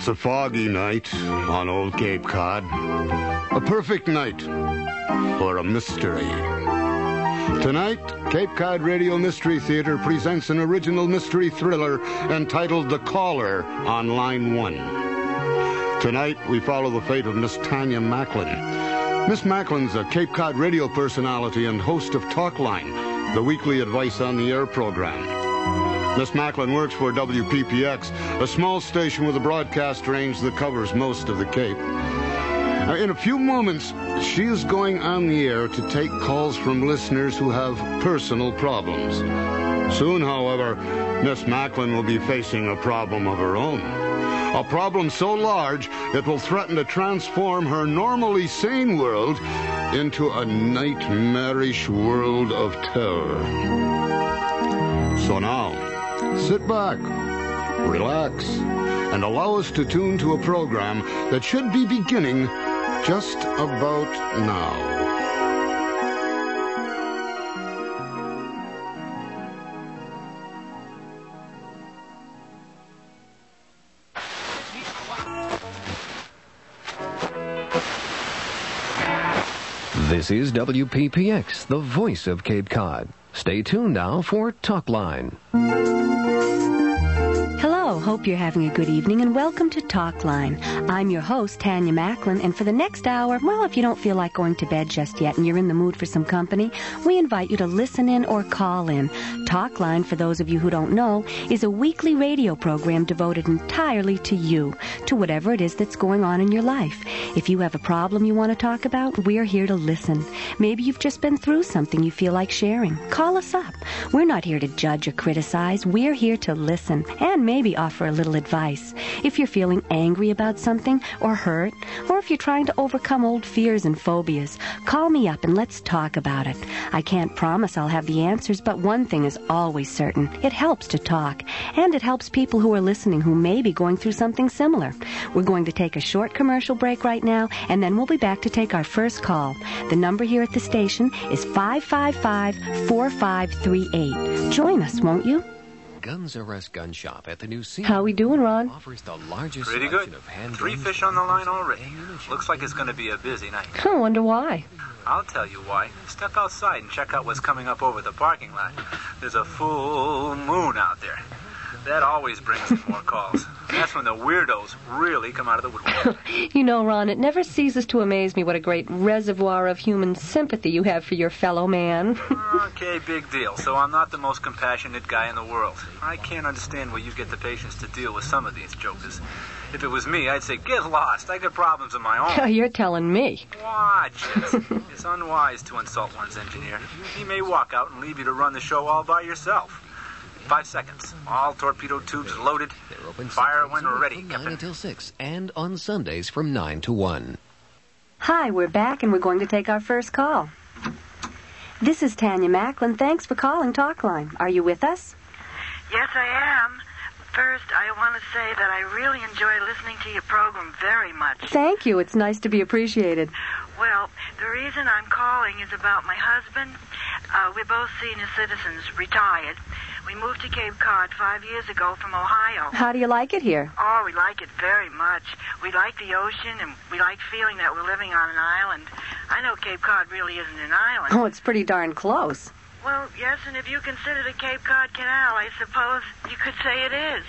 It's a foggy night on Old Cape Cod. A perfect night for a mystery. Tonight, Cape Cod Radio Mystery Theater presents an original mystery thriller entitled The Caller on Line 1. Tonight, we follow the fate of Miss Tanya Macklin. Miss Macklin's a Cape Cod radio personality and host of Talkline, the weekly advice on the air program. Miss Macklin works for WPPX, a small station with a broadcast range that covers most of the Cape. In a few moments, she is going on the air to take calls from listeners who have personal problems. Soon, however, Miss Macklin will be facing a problem of her own. A problem so large it will threaten to transform her normally sane world into a nightmarish world of terror. So now, sit back, relax, and allow us to tune to a program that should be beginning just about now. This is WPPX, the voice of Cape Cod. Stay tuned now for Talkline. Hello, hope you're having a good evening, and welcome to Talkline. I'm your host, Tanya Macklin, and for the next hour, well, if you don't feel like going to bed just yet and you're in the mood for some company, we invite you to listen in or call in. Talkline, for those of you who don't know, is a weekly radio program devoted entirely to you, to whatever it is that's going on in your life. If you have a problem you want to talk about, we're here to listen. Maybe you've just been through something you feel like sharing. Call us up. We're not here to judge or criticize. We're here to listen and maybe offer a little advice. If you're feeling angry about something or hurt, or if you're trying to overcome old fears and phobias, call me up and let's talk about it. I can't promise I'll have the answers, but one thing is always certain. It helps to talk, and it helps people who are listening who may be going through something similar. We're going to take a short commercial break right now, and then we'll be back to take our first call. The number here at the station is 555-4538. Join us, won't you? Guns R Us Gun Shop at the new scene. How we doing, Ron? Offers the largest Pretty selection good. of handguns. 3 fish on the line already. Looks like it's going to be a busy night. I wonder why. I'll tell you why. Step outside and check out what's coming up over the parking lot. There's a full moon out there. That always brings in more calls. That's when the weirdos really come out of the woodwork. You know, Ron, it never ceases to amaze me what a great reservoir of human sympathy you have for your fellow man. Okay, big deal. So I'm not the most compassionate guy in the world. I can't understand where you get the patience to deal with some of these jokers. If it was me, I'd say, get lost. I got problems of my own. You're telling me. Watch it. It's unwise to insult one's engineer. He may walk out and leave you to run the show all by yourself. 5 seconds. All torpedo tubes loaded. They're open Fire when we're ready, from 9 Captain. until 6, and on Sundays from 9 to 1. Hi, we're back, and we're going to take our first call. This is Tanya Macklin. Thanks for calling Talkline. Are you with us? Yes, I am. First, I want to say that I really enjoy listening to your program very much. Thank you. It's nice to be appreciated. Well, the reason I'm calling is about my husband. We're both senior citizens, retired. We moved to Cape Cod 5 years ago from Ohio. How do you like it here? Oh, we like it very much. We like the ocean, and we like feeling that we're living on an island. I know Cape Cod really isn't an island. Oh, it's pretty darn close. Well, yes, and if you consider the Cape Cod Canal, I suppose you could say it is.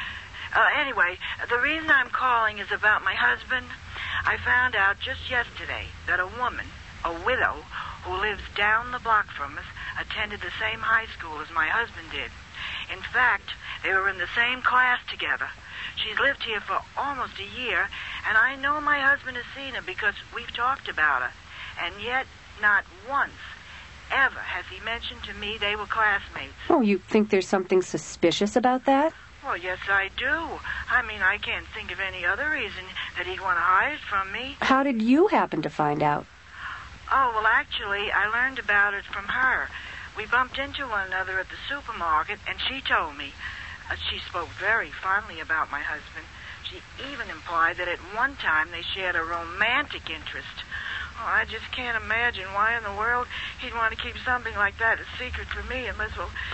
Anyway, the reason I'm calling is about my husband. I found out just yesterday that a woman, a widow, who lives down the block from us, attended the same high school as my husband did. In fact, they were in the same class together. She's lived here for almost a year, and I know my husband has seen her because we've talked about her. And yet, not once, ever has he mentioned to me they were classmates. Oh, you think there's something suspicious about that? Well, yes, I do. I mean, I can't think of any other reason that he'd want to hide it from me. How did you happen to find out? Oh, well, actually, I learned about it from her. We bumped into one another at the supermarket, and she told me. She spoke very fondly about my husband. She even implied that at one time they shared a romantic interest. Oh, I just can't imagine why in the world he'd want to keep something like that a secret from me unless,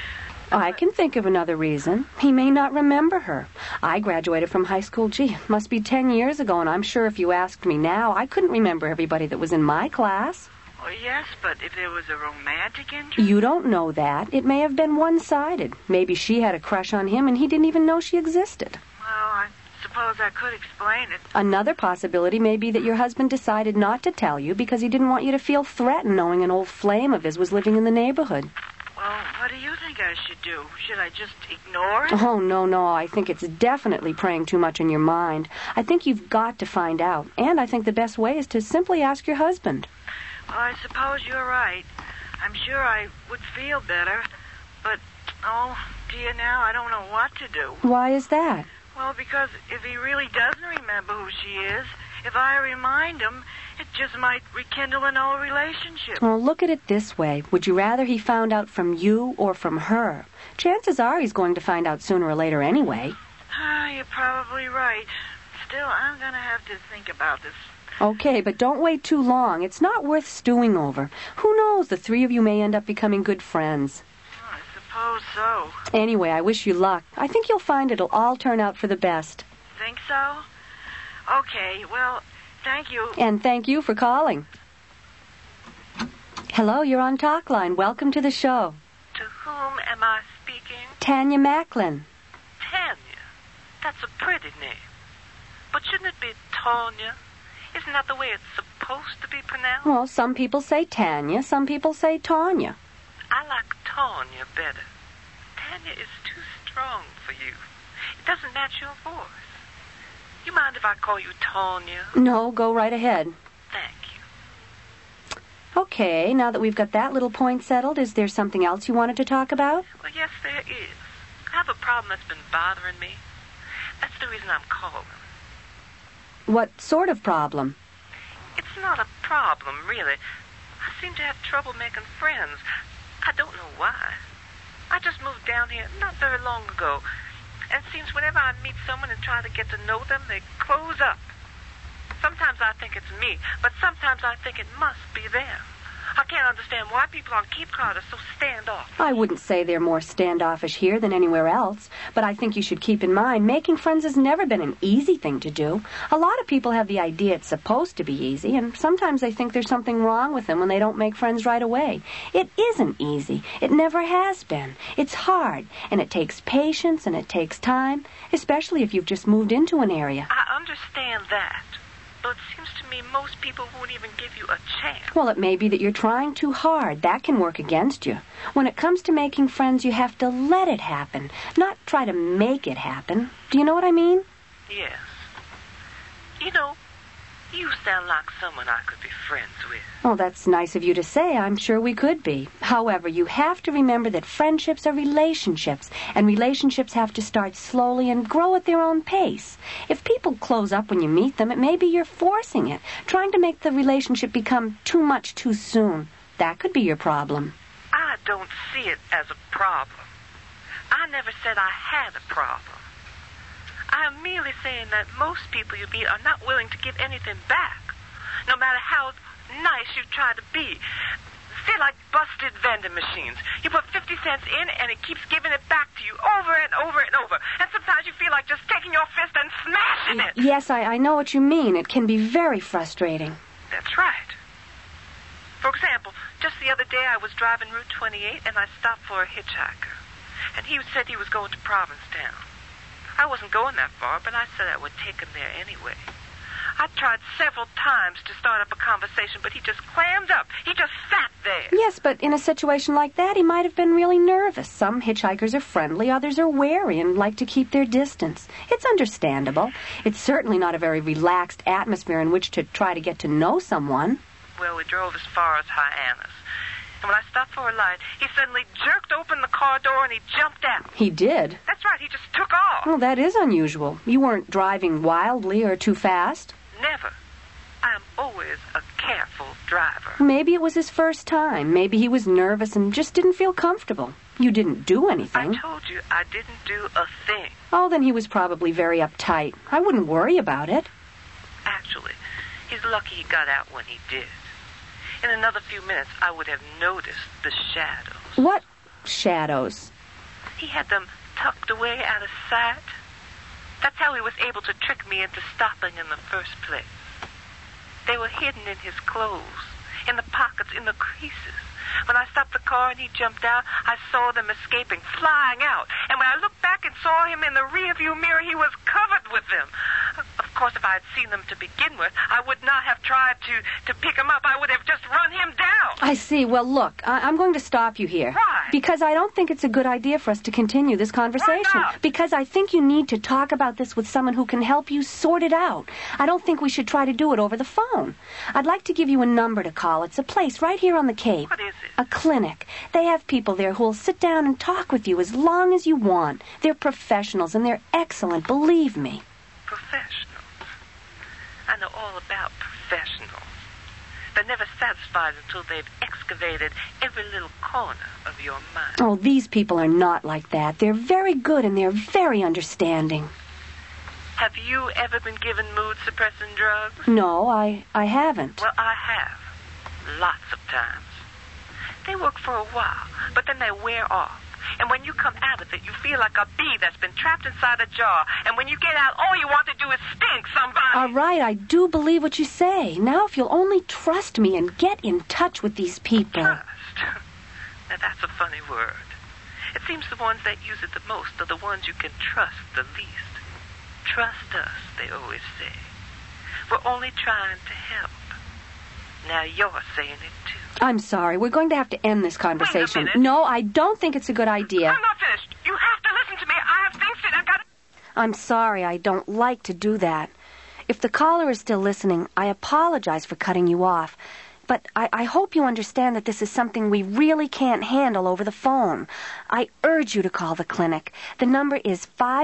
I can think of another reason. He may not remember her. I graduated from high school, it must be 10 years ago, and I'm sure if you asked me now, I couldn't remember everybody that was in my class. Well, yes, but if there was a romantic interest... You don't know that. It may have been one-sided. Maybe she had a crush on him and he didn't even know she existed. Well, I suppose I could explain it. Another possibility may be that your husband decided not to tell you because he didn't want you to feel threatened knowing an old flame of his was living in the neighborhood. Well, what do you think I should do? Should I just ignore it? Oh, no. I think it's definitely preying too much on your mind. I think you've got to find out. And I think the best way is to simply ask your husband. Well, I suppose you're right. I'm sure I would feel better. But, oh, dear, now I don't know what to do. Why is that? Well, because if he really doesn't remember who she is, if I remind him, it just might rekindle an old relationship. Well, look at it this way. Would you rather he found out from you or from her? Chances are he's going to find out sooner or later anyway. You're probably right. Still, I'm going to have to think about this. Okay, but don't wait too long. It's not worth stewing over. Who knows? The three of you may end up becoming good friends. Oh, I suppose so. Anyway, I wish you luck. I think you'll find it'll all turn out for the best. Think so? Okay, well, thank you. And thank you for calling. Hello, you're on Talk Line. Welcome to the show. To whom am I speaking? Tanya Macklin. Tanya. That's a pretty name. But shouldn't it be Tanya? Isn't that the way it's supposed to be pronounced? Well, some people say Tanya, some people say Tanya. I like Tanya better. Tanya is too strong for you. It doesn't match your voice. You mind if I call you Tanya? No, go right ahead. Thank you. Okay, now that we've got that little point settled, is there something else you wanted to talk about? Well, yes, there is. I have a problem that's been bothering me. That's the reason I'm calling. What sort of problem? It's not a problem, really. I seem to have trouble making friends. I don't know why. I just moved down here not very long ago, and it seems whenever I meet someone and try to get to know them, they close up. Sometimes I think it's me, but sometimes I think it must be them. I can't understand why people on Cape Cod are so standoffish. I wouldn't say they're more standoffish here than anywhere else, but I think you should keep in mind making friends has never been an easy thing to do. A lot of people have the idea it's supposed to be easy, and sometimes they think there's something wrong with them when they don't make friends right away. It isn't easy. It never has been. It's hard, and it takes patience, and it takes time, especially if you've just moved into an area. I understand that. But it seems to me most people won't even give you a chance. Well, it may be that you're trying too hard. That can work against you. When it comes to making friends, you have to let it happen, not try to make it happen. Do you know what I mean? Yes. You know, you sound like someone I could be friends with. Oh, that's nice of you to say. I'm sure we could be. However, you have to remember that friendships are relationships, and relationships have to start slowly and grow at their own pace. If people close up when you meet them, it may be you're forcing it, trying to make the relationship become too much too soon. That could be your problem. I don't see it as a problem. I never said I had a problem. I am merely saying that most people you meet are not willing to give anything back, no matter how nice you try to be. Say like busted vending machines. You put 50 cents in and it keeps giving it back to you over and over and over. And sometimes you feel like just taking your fist and smashing it. Yes, I know what you mean. It can be very frustrating. That's right. For example, just the other day I was driving Route 28 and I stopped for a hitchhiker. And he said he was going to Provincetown. I wasn't going that far, but I said I would take him there anyway. I tried several times to start up a conversation, but he just clammed up. He just sat there. Yes, but in a situation like that, he might have been really nervous. Some hitchhikers are friendly, others are wary and like to keep their distance. It's understandable. It's certainly not a very relaxed atmosphere in which to try to get to know someone. Well, we drove as far as Hyannis. And when I stopped for a light, he suddenly jerked open the car door and he jumped out. He did? That's right, he just took off. Well, that is unusual. You weren't driving wildly or too fast. Never. I am always a careful driver. Maybe it was his first time. Maybe he was nervous and just didn't feel comfortable. You didn't do anything. I told you I didn't do a thing. Oh, then he was probably very uptight. I wouldn't worry about it. Actually, he's lucky he got out when he did. In another few minutes, I would have noticed the shadows. What shadows? He had them tucked away out of sight. That's how he was able to trick me into stopping in the first place. They were hidden in his clothes, in the pockets, in the creases. When I stopped the car and he jumped out, I saw them escaping, flying out. And when I looked back and saw him in the rearview mirror, he was covered with them. Of course, if I had seen them to begin with, I would not have tried to pick him up. I would have just run him down. I see. Well, look, I'm going to stop you here. Why? Because I don't think it's a good idea for us to continue this conversation. Why not? Because I think you need to talk about this with someone who can help you sort it out. I don't think we should try to do it over the phone. I'd like to give you a number to call. It's a place right here on the Cape. What is it? A clinic. They have people there who'll sit down and talk with you as long as you want. They're professionals, and they're excellent, believe me. Professionals. I know all about professionals. They're never satisfied until they've excavated every little corner of your mind. Oh, these people are not like that. They're very good, and they're very understanding. Have you ever been given mood-suppressant drugs? No, I haven't. Well, I have. Lots of times. They work for a while, but then they wear off. And when you come out of it, you feel like a bee that's been trapped inside a jar. And when you get out, all you want to do is stink somebody. All right, I do believe what you say. Now, if you'll only trust me and get in touch with these people. Trust. Now, that's a funny word. It seems the ones that use it the most are the ones you can trust the least. Trust us, they always say. We're only trying to help. Now you're saying it too. I'm sorry. We're going to have to end this conversation. Wait a minute. No, I don't think it's a good idea. I'm not finished. You have to listen to me. I have things that I've got to... I'm sorry. I don't like to do that. If the caller is still listening, I apologize for cutting you off. But I hope you understand that this is something we really can't handle over the phone. I urge you to call the clinic. The number is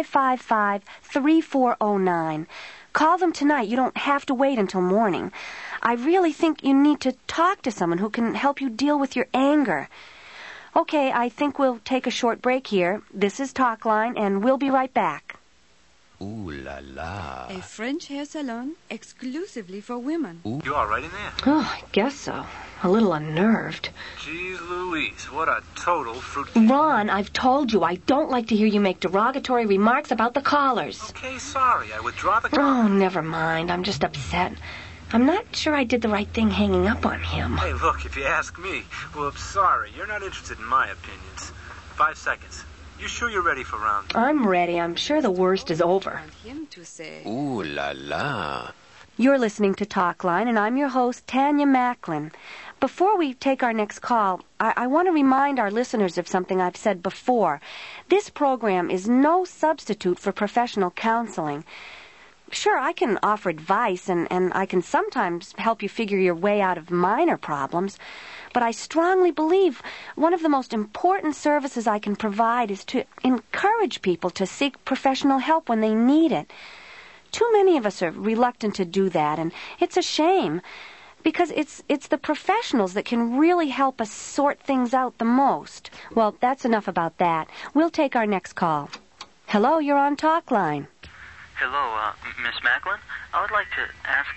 555-3409. Call them tonight. You don't have to wait until morning. I really think you need to talk to someone who can help you deal with your anger. Okay, I think we'll take a short break here. This is Talkline, and we'll be right back. Ooh la la. A French hair salon exclusively for women. You all right in there? Oh, I guess so. A little unnerved. Jeez Louise, what a total fruit... Ron, I've told you I don't like to hear you make derogatory remarks about the callers. Okay, sorry. I withdraw the... Oh, never mind. I'm just upset. I'm not sure I did the right thing hanging up on him. Hey, look, if you ask me, well, I'm sorry. You're not interested in my opinions. 5 seconds. You sure you're ready for round 2? I'm ready. I'm sure the worst is over. Want him to say. Ooh la la. You're listening to Talkline, and I'm your host, Tanya Macklin. Before we take our next call, I want to remind our listeners of something I've said before. This program is no substitute for professional counseling. Sure, I can offer advice, and I can sometimes help you figure your way out of minor problems, but I strongly believe one of the most important services I can provide is to encourage people to seek professional help when they need it. Too many of us are reluctant to do that, and it's a shame, because it's the professionals that can really help us sort things out the most. Well, that's enough about that. We'll take our next call. Hello, you're on Talkline. Hello, Miss Macklin. I would like to ask...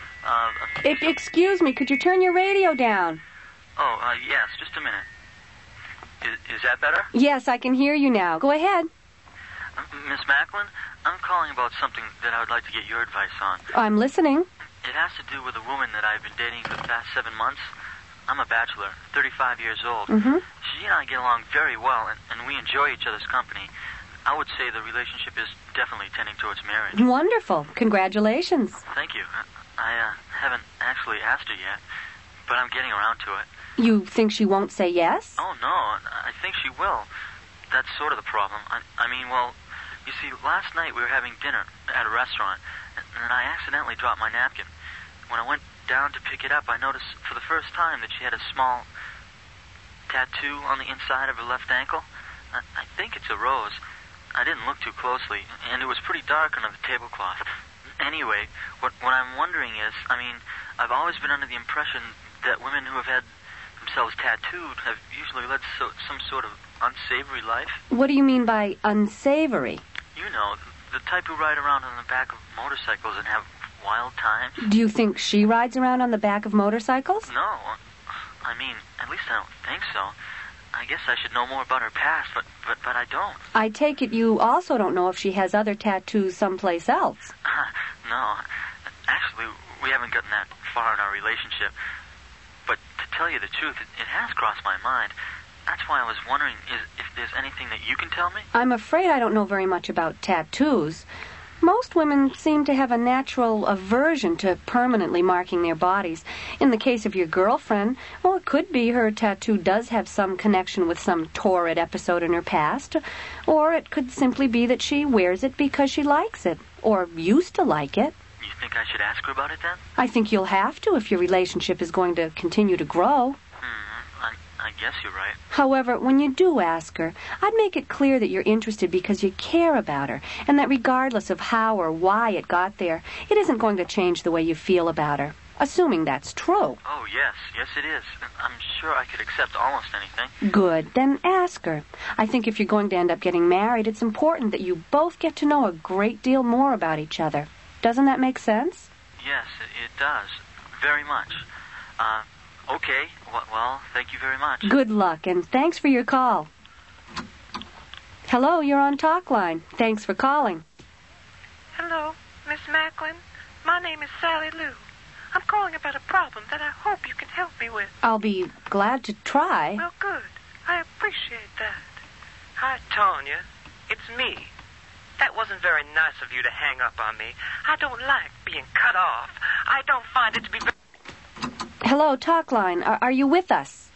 Excuse me, could you turn your radio down? Yes, just a minute. Is that better? Yes, I can hear you now. Go ahead. Miss Macklin, I'm calling about something that I would like to get your advice on. I'm listening. It has to do with a woman that I've been dating for the past 7 months. I'm a bachelor, 35 years old. Mm-hmm. She and I get along very well, and we enjoy each other's company. I would say the relationship is definitely tending towards marriage. Wonderful. Congratulations. Thank you. I haven't actually asked her yet, but I'm getting around to it. You think she won't say yes? Oh, no. I think she will. That's sort of the problem. I mean, well, you see, last night we were having dinner at a restaurant, and I accidentally dropped my napkin. When I went down to pick it up, I noticed for the first time that she had a small tattoo on the inside of her left ankle. I think it's a rose. I didn't look too closely, and it was pretty dark under the tablecloth. Anyway, what I'm wondering is, I mean, I've always been under the impression that women who have had themselves tattooed have usually led some sort of unsavory life. What do you mean by unsavory? You know, the type who ride around on the back of motorcycles and have wild times. Do you think she rides around on the back of motorcycles? No. I mean, at least I don't think so. I guess I should know more about her past, but I don't. I take it you also don't know if she has other tattoos someplace else. No. Actually, we haven't gotten that far in our relationship. But to tell you the truth, it has crossed my mind. That's why I was wondering if there's anything that you can tell me. I'm afraid I don't know very much about tattoos. Most women seem to have a natural aversion to permanently marking their bodies. In the case of your girlfriend, well, it could be her tattoo does have some connection with some torrid episode in her past, or it could simply be that she wears it because she likes it, or used to like it. You think I should ask her about it then? I think you'll have to if your relationship is going to continue to grow. I guess you're right. However, when you do ask her, I'd make it clear that you're interested because you care about her, and that regardless of how or why it got there, it isn't going to change the way you feel about her. Assuming that's true. Oh, yes it is. I'm sure I could accept almost anything. Good. Then ask her. I think if you're going to end up getting married, it's important that you both get to know a great deal more about each other. Doesn't that make sense? Yes, it does. Very much. Okay. Well, thank you very much. Good luck, and thanks for your call. Hello, you're on Talk Line. Thanks for calling. Hello, Miss Macklin. My name is Sally Lou. I'm calling about a problem that I hope you can help me with. I'll be glad to try. Well, good. I appreciate that. Hi, Tanya. It's me. That wasn't very nice of you to hang up on me. I don't like being cut off. I don't find it to be... Hello, Talk Line. Are you with us?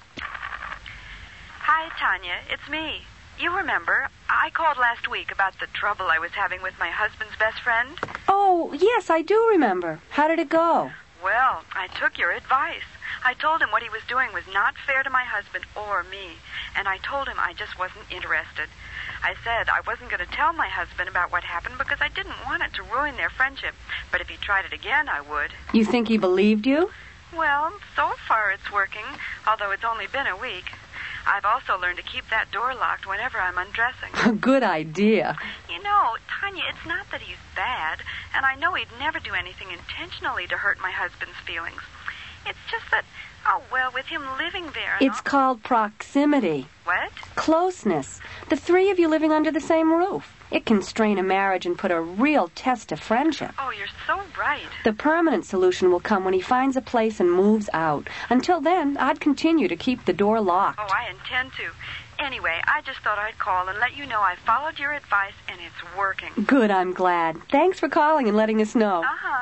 Hi, Tanya. It's me. You remember, I called last week about the trouble I was having with my husband's best friend. Oh, yes, I do remember. How did it go? Well, I took your advice. I told him what he was doing was not fair to my husband or me, and I told him I just wasn't interested. I said I wasn't going to tell my husband about what happened because I didn't want it to ruin their friendship, but if he tried it again, I would. You think he believed you? Well, so far it's working, although it's only been a week. I've also learned to keep that door locked whenever I'm undressing. Good idea. You know, Tanya, it's not that he's bad, and I know he'd never do anything intentionally to hurt my husband's feelings. It's just that, with him living there... It's called proximity. What? Closeness. The three of you living under the same roof. It can strain a marriage and put a real test to friendship. Oh, you're so right. The permanent solution will come when he finds a place and moves out. Until then, I'd continue to keep the door locked. Oh, I intend to. Anyway, I just thought I'd call and let you know I followed your advice and it's working. Good, I'm glad. Thanks for calling and letting us know. Uh-huh.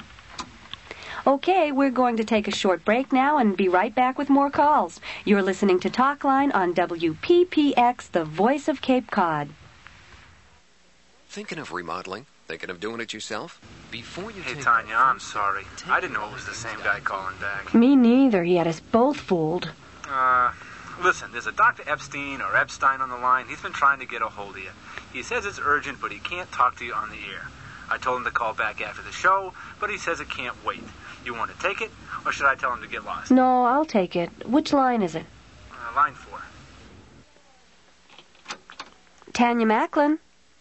Okay, we're going to take a short break now and be right back with more calls. You're listening to Talk Line on WPPX, the voice of Cape Cod. Thinking of remodeling? Thinking of doing it yourself? Before you Hey, take Tanya, I'm sorry. I didn't know it was the same guy calling back. Me neither. He had us both fooled. Listen, there's a Dr. Epstein or Epstein on the line. He's been trying to get a hold of you. He says it's urgent, but he can't talk to you on the air. I told him to call back after the show, but he says it can't wait. You want to take it, or should I tell him to get lost? No, I'll take it. Which line is it? Line 4. Tanya Macklin.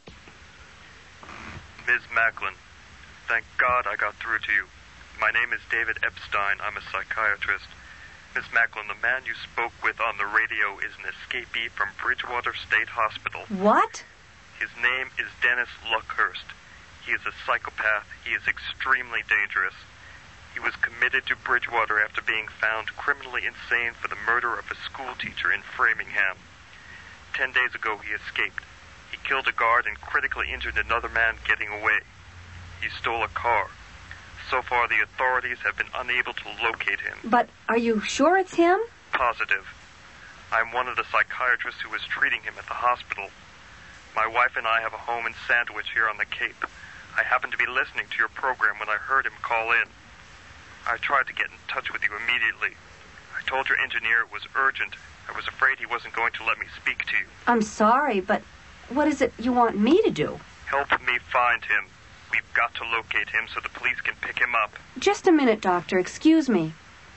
Ms. Macklin, thank God I got through to you. My name is David Epstein. I'm a psychiatrist. Ms. Macklin, the man you spoke with on the radio is an escapee from Bridgewater State Hospital. What? His name is Dennis Luckhurst. He is a psychopath. He is extremely dangerous. He was committed to Bridgewater after being found criminally insane for the murder of a school teacher in Framingham. 10 days ago, he escaped. He killed a guard and critically injured another man getting away. He stole a car. So far, the authorities have been unable to locate him. But are you sure it's him? Positive. I'm one of the psychiatrists who was treating him at the hospital. My wife and I have a home in Sandwich here on the Cape. I happened to be listening to your program when I heard him call in. I tried to get in touch with you immediately. I told your engineer it was urgent. I was afraid he wasn't going to let me speak to you. I'm sorry, but what is it you want me to do? Help me find him. We've got to locate him so the police can pick him up. Just a minute, Doctor. Excuse me.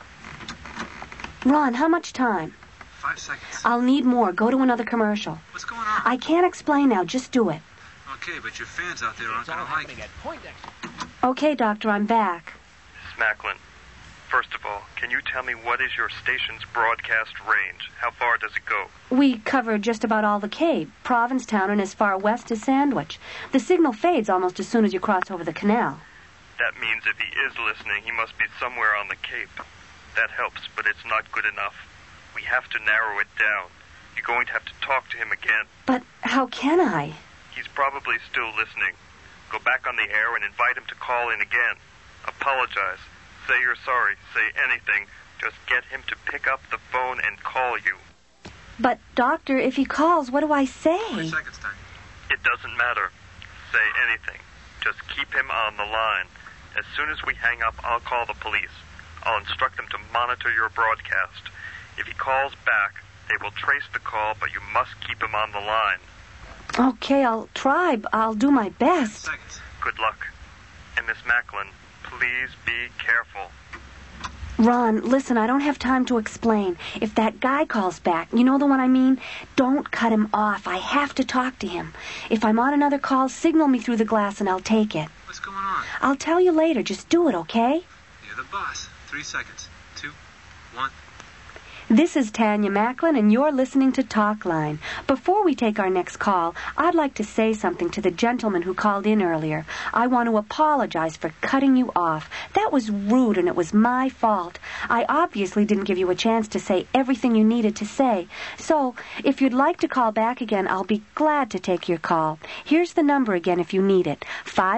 Ron, how much time? 5 seconds. I'll need more. Go to another commercial. What's going on? I can't explain now. Just do it. Okay, but your fans out there aren't going to like it. Okay, Doctor, I'm back. Miss Macklin, First of all, can you tell me what is your station's broadcast range? How far does it go? We cover just about all the Cape, Provincetown, and as far west as Sandwich. The signal fades almost as soon as you cross over the canal. That means if he is listening, he must be somewhere on the Cape. That helps, but it's not good enough. We have to narrow it down. You're going to have to talk to him again. But how can I? He's probably still listening. Go back on the air and invite him to call in again. Apologize. Say you're sorry. Say anything. Just get him to pick up the phone and call you. But, Doctor, if he calls, what do I say? 20 seconds, Tanya. It doesn't matter. Say anything. Just keep him on the line. As soon as we hang up, I'll call the police. I'll instruct them to monitor your broadcast. If he calls back, they will trace the call, but you must keep him on the line. Okay, I'll try. I'll do my best. Seconds. Good luck. And Miss Macklin, please be careful. Ron, listen, I don't have time to explain. If that guy calls back, you know the one I mean? Don't cut him off. I have to talk to him. If I'm on another call, signal me through the glass and I'll take it. What's going on? I'll tell you later. Just do it, okay? You're the boss. 3 seconds. 2, 1. This is Tanya Macklin, and you're listening to Talkline. Before we take our next call, I'd like to say something to the gentleman who called in earlier. I want to apologize for cutting you off. That was rude, and it was my fault. I obviously didn't give you a chance to say everything you needed to say. So, if you'd like to call back again, I'll be glad to take your call. Here's the number again if you need it.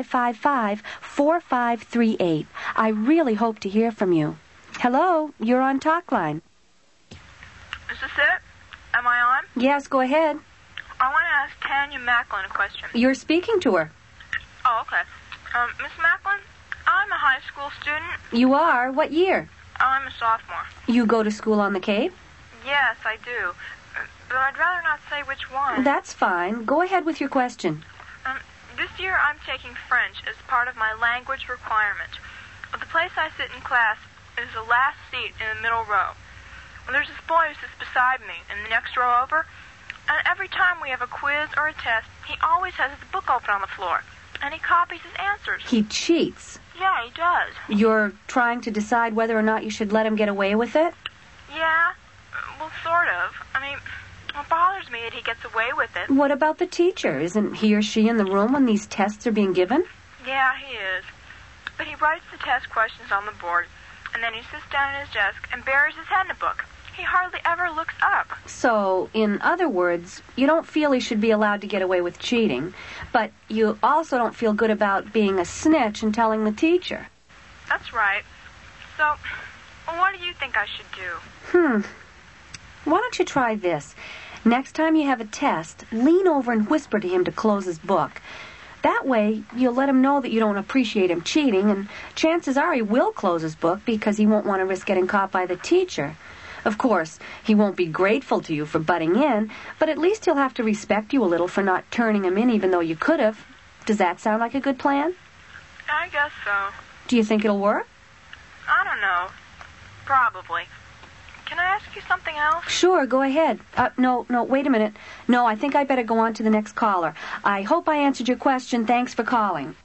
555-4538. I really hope to hear from you. Hello, you're on Talkline. Is this it? Am I on? Yes, go ahead. I want to ask Tanya Macklin a question. You're speaking to her. Oh, okay. Miss Macklin, I'm a high school student. You are? What year? I'm a sophomore. You go to school on the Cape? Yes, I do. But I'd rather not say which one. That's fine. Go ahead with your question. This year I'm taking French as part of my language requirement. The place I sit in class is the last seat in the middle row. There's this boy who sits beside me in the next row over, and every time we have a quiz or a test, he always has his book open on the floor, and he copies his answers. He cheats. Yeah, he does. You're trying to decide whether or not you should let him get away with it? Yeah, well, sort of. I mean, it bothers me that he gets away with it. What about the teacher? Isn't he or she in the room when these tests are being given? Yeah, he is. But he writes the test questions on the board, and then he sits down at his desk and buries his head in a book. He hardly ever looks up. So, in other words, you don't feel he should be allowed to get away with cheating, but you also don't feel good about being a snitch and telling the teacher. That's right. So, what do you think I should do? Why don't you try this? Next time you have a test, lean over and whisper to him to close his book. That way, you'll let him know that you don't appreciate him cheating, and chances are he will close his book because he won't want to risk getting caught by the teacher. Of course, he won't be grateful to you for butting in, but at least he'll have to respect you a little for not turning him in even though you could have. Does that sound like a good plan? I guess so. Do you think it'll work? I don't know. Probably. Can I ask you something else? Sure, go ahead. No, wait a minute. No, I think I better go on to the next caller. I hope I answered your question. Thanks for calling.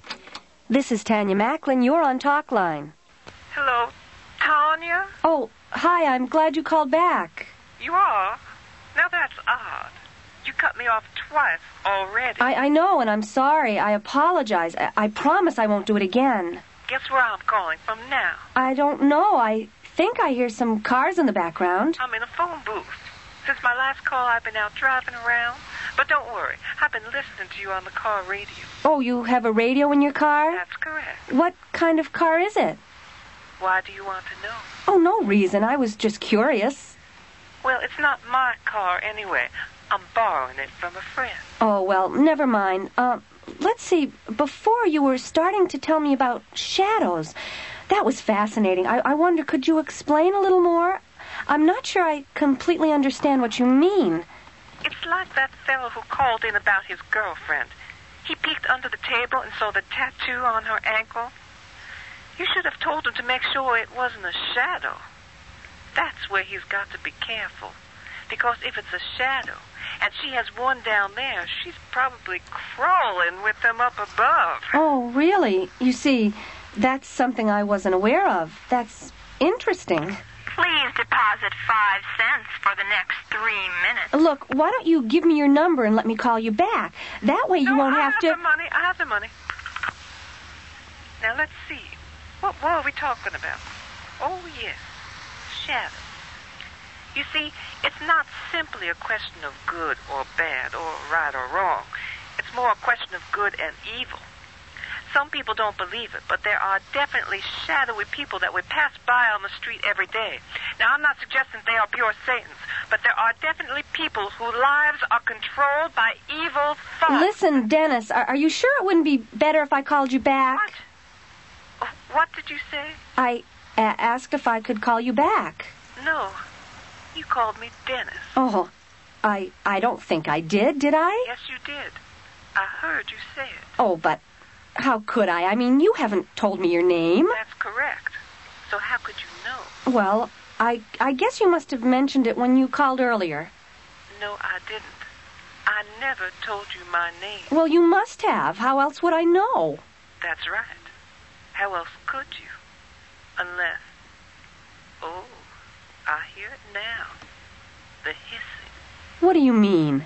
This is Tanya Macklin. You're on Talkline. Hello, Tanya? Oh, hi, I'm glad you called back. You are? Now that's odd. You cut me off twice already. I know, and I'm sorry. I apologize. I promise I won't do it again. Guess where I'm calling from now? I don't know. I think I hear some cars in the background. I'm in a phone booth. Since my last call, I've been out driving around. But don't worry, I've been listening to you on the car radio. Oh, you have a radio in your car? That's correct. What kind of car is it? Why do you want to know? Oh, no reason. I was just curious. Well, it's not my car anyway. I'm borrowing it from a friend. Oh, well, never mind. Let's see. Before you were starting to tell me about shadows. That was fascinating. I wonder, could you explain a little more? I'm not sure I completely understand what you mean. It's like that fellow who called in about his girlfriend. He peeked under the table and saw the tattoo on her ankle. You should have told him to make sure it wasn't a shadow. That's where he's got to be careful. Because if it's a shadow, and she has one down there, she's probably crawling with them up above. Oh, really? You see, that's something I wasn't aware of. That's interesting. Please deposit 5 cents for the next 3 minutes. Look, why don't you give me your number and let me call you back? That way you won't have to... I have the money. Now, let's see. What are we talking about? Oh, yes. Shadows. You see, it's not simply a question of good or bad or right or wrong. It's more a question of good and evil. Some people don't believe it, but there are definitely shadowy people that we pass by on the street every day. Now, I'm not suggesting they are pure Satans, but there are definitely people whose lives are controlled by evil thoughts. Listen, Dennis, are you sure it wouldn't be better if I called you back? What? What did you say? I asked if I could call you back. No. You called me Dennis. Oh, I don't think I did I? Yes, you did. I heard you say it. Oh, but how could I? I mean, you haven't told me your name. That's correct. So how could you know? Well, I guess you must have mentioned it when you called earlier. No, I didn't. I never told you my name. Well, you must have. How else would I know? That's right. How else could you? Unless... Oh, I hear it now. The hissing. What do you mean?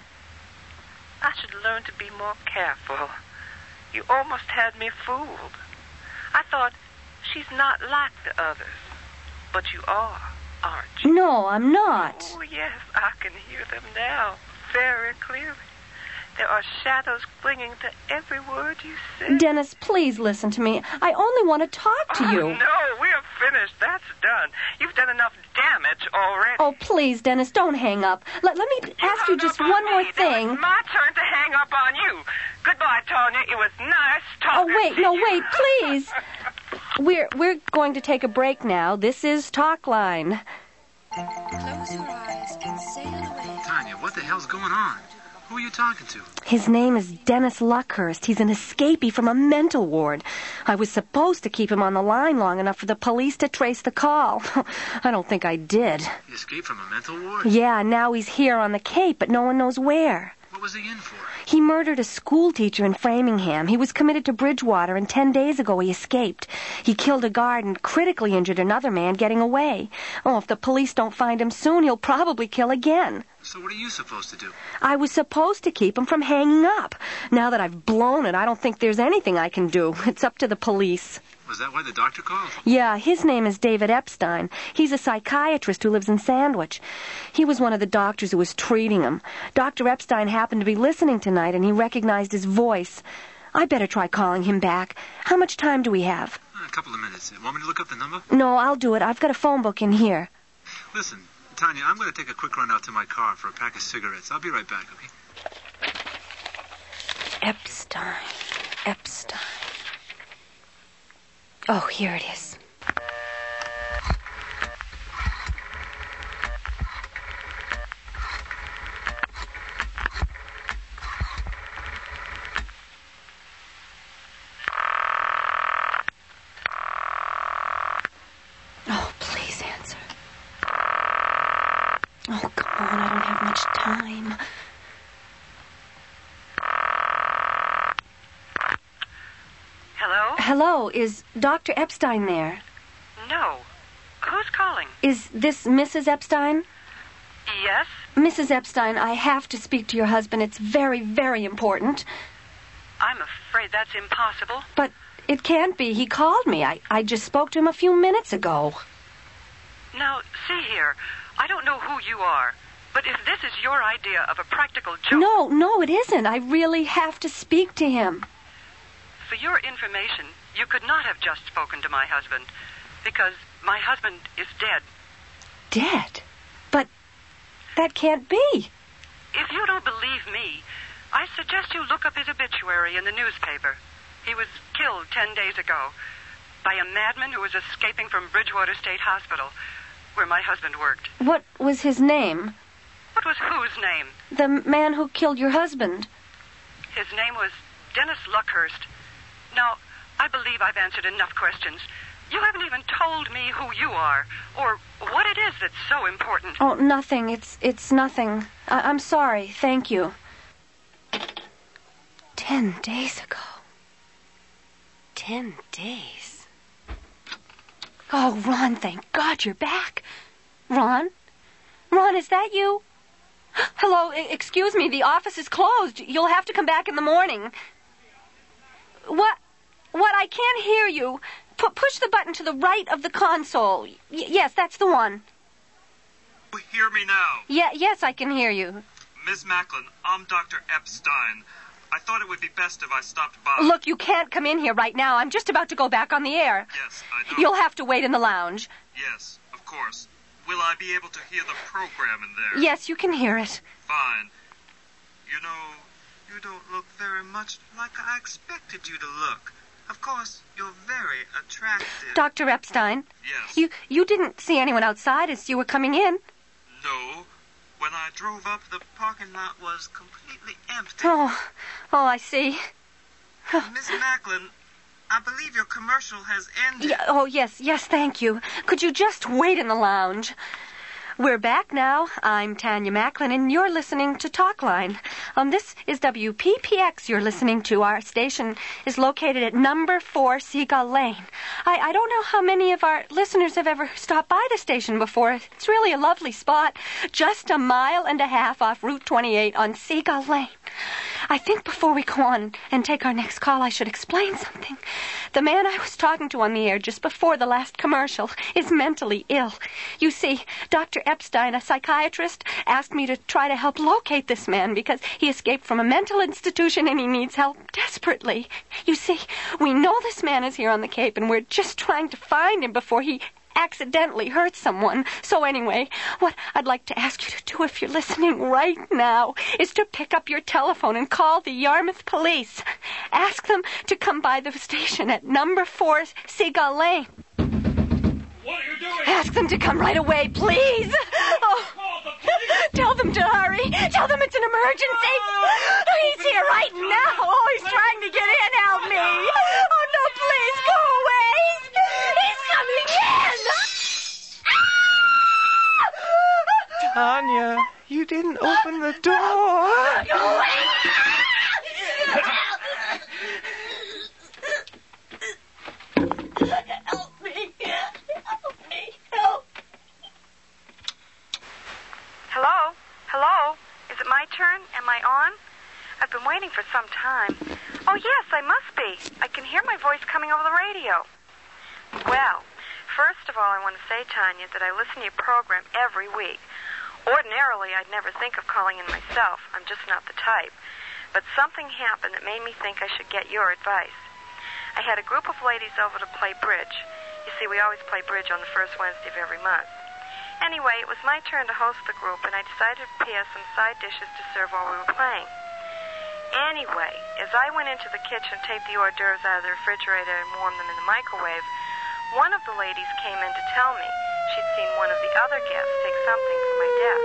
I should learn to be more careful. You almost had me fooled. I thought, she's not like the others. But you are, aren't you? No, I'm not. Oh, yes, I can hear them now, very clearly. There are shadows clinging to every word you say. Dennis, please listen to me. I only want to talk to you. No, we're finished. That's done. You've done enough damage already. Oh, please, Dennis, don't hang up. Let me ask you just one more thing. It's my turn to hang up on you. Goodbye, Tonya. It was nice talking to you. Oh, wait, please. We're going to take a break now. This is Talkline. Close your eyes and sail away. Tonya, what the hell's going on? Who are you talking to? His name is Dennis Luckhurst. He's an escapee from a mental ward. I was supposed to keep him on the line long enough for the police to trace the call. I don't think I did. He escaped from a mental ward? Yeah, now he's here on the Cape, but no one knows where. What was he in for? He murdered a school teacher in Framingham. He was committed to Bridgewater, and 10 days ago he escaped. He killed a guard and critically injured another man getting away. Oh, if the police don't find him soon, he'll probably kill again. So what are you supposed to do? I was supposed to keep him from hanging up. Now that I've blown it, I don't think there's anything I can do. It's up to the police. Was that why the doctor called? Yeah, his name is David Epstein. He's a psychiatrist who lives in Sandwich. He was one of the doctors who was treating him. Dr. Epstein happened to be listening tonight, and he recognized his voice. I better try calling him back. How much time do we have? A couple of minutes. Want me to look up the number? No, I'll do it. I've got a phone book in here. Listen, Tonya, I'm going to take a quick run out to my car for a pack of cigarettes. I'll be right back, okay? Epstein. Oh, here it is. Oh, please answer. Oh, come on, I don't have much time. Hello? Hello, is Dr. Epstein there? No. Who's calling? Is this Mrs. Epstein? Yes? Mrs. Epstein, I have to speak to your husband. It's very, very important. I'm afraid that's impossible. But it can't be. He called me. I just spoke to him a few minutes ago. Now, see here. I don't know who you are, but if this is your idea of a practical joke... No, it isn't. I really have to speak to him. For your information, you could not have just spoken to my husband, because my husband is dead. Dead? But that can't be. If you don't believe me, I suggest you look up his obituary in the newspaper. He was killed 10 days ago by a madman who was escaping from Bridgewater State Hospital, where my husband worked. What was his name? What was whose name? The man who killed your husband. His name was Dennis Luckhurst. Now, I believe I've answered enough questions. You haven't even told me who you are, or what it is that's so important. Oh, nothing. It's nothing. I'm sorry. Thank you. 10 days ago. 10 days. Oh, Ron, thank God you're back. Ron? Ron, is that you? Hello, excuse me, the office is closed. You'll have to come back in the morning. What? I can't hear you. Push the button to the right of the console. Yes, that's the one. You hear me now? Yes, I can hear you. Ms. Macklin, I'm Dr. Epstein. I thought it would be best if I stopped by. Look, you can't come in here right now. I'm just about to go back on the air. Yes, I know. You'll have to wait in the lounge. Yes, of course. Will I be able to hear the program in there? Yes, you can hear it. Fine. You know, you don't look very much like I expected you to look. Of course, you're very attractive. Dr. Epstein? Yes? You didn't see anyone outside as you were coming in? No. When I drove up, the parking lot was completely empty. Oh, I see. Miss Macklin, I believe your commercial has ended. Yes, thank you. Could you just wait in the lounge? We're back now. I'm Tanya Macklin, and you're listening to Talkline. This is WPPX you're listening to. Our station is located at number 4 Seagull Lane. I don't know how many of our listeners have ever stopped by the station before. It's really a lovely spot, just a mile and a half off Route 28 on Seagull Lane. I think before we go on and take our next call, I should explain something. The man I was talking to on the air just before the last commercial is mentally ill. You see, Dr. Epstein, a psychiatrist, asked me to try to help locate this man because he escaped from a mental institution and he needs help desperately. You see, we know this man is here on the Cape and we're just trying to find him before he accidentally hurt someone. So anyway, what I'd like to ask you to do if you're listening right now is to pick up your telephone and call the Yarmouth police. Ask them to come by the station at number 4 Seagull Lane. What are you doing? Ask them to come right away, please. Oh, tell them to hurry. Tell them it's an emergency. He's here right now. Oh, he's trying to get in. Help me. Oh, no, please, go away. He's coming in. Tanya, you didn't open the door. Go away. Help me. Help. Hello? Is it my turn? Am I on? I've been waiting for some time. Oh, yes, I must be. I can hear my voice coming over the radio. Well, first of all, I want to say, Tanya, that I listen to your program every week. Ordinarily, I'd never think of calling in myself. I'm just not the type. But something happened that made me think I should get your advice. I had a group of ladies over to play bridge. You see, we always play bridge on the first Wednesday of every month. Anyway, it was my turn to host the group, and I decided to prepare some side dishes to serve while we were playing. Anyway, as I went into the kitchen, take the hors d'oeuvres out of the refrigerator and warm them in the microwave, one of the ladies came in to tell me she'd seen one of the other guests take something from my desk.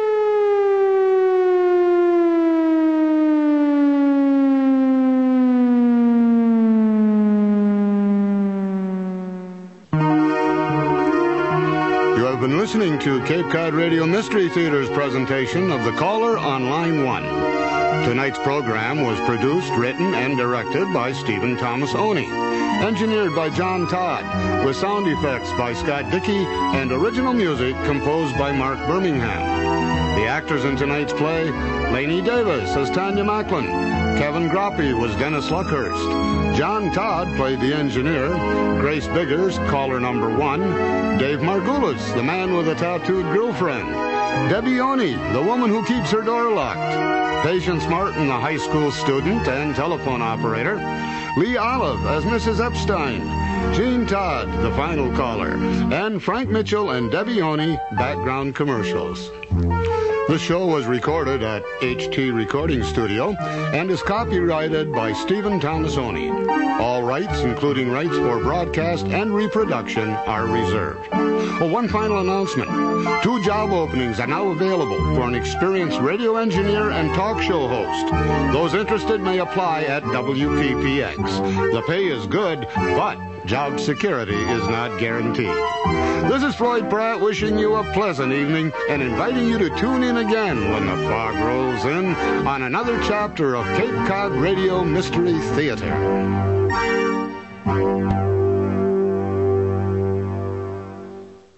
Listening to Cape Cod Radio Mystery Theater's presentation of The Caller on Line 1. Tonight's program was produced, written, and directed by Stephen Thomas Oney. Engineered by John Todd, with sound effects by Scott Dickey, and original music composed by Mark Birmingham. The actors in tonight's play: Lainey Davis as Tanya Macklin, Kevin Groppe was Dennis Luckhurst, John Todd played the engineer, Grace Biggers, caller number 1, Dave Margulis, the man with a tattooed girlfriend, Debbie Oney, the woman who keeps her door locked, Patience Martin, the high school student and telephone operator, Lee Olive as Mrs. Epstein, Gene Todd, the final caller, and Frank Mitchell and Debbie Oney, background commercials. The show was recorded at HT Recording Studio and is copyrighted by Stephen Thomas Oney. All rights, including rights for broadcast and reproduction, are reserved. One final announcement. 2 job openings are now available for an experienced radio engineer and talk show host. Those interested may apply at WPPX. The pay is good, but job security is not guaranteed. This is Floyd Pratt wishing you a pleasant evening and inviting you to tune in again when the fog rolls in on another chapter of Cape Cod Radio Mystery Theater.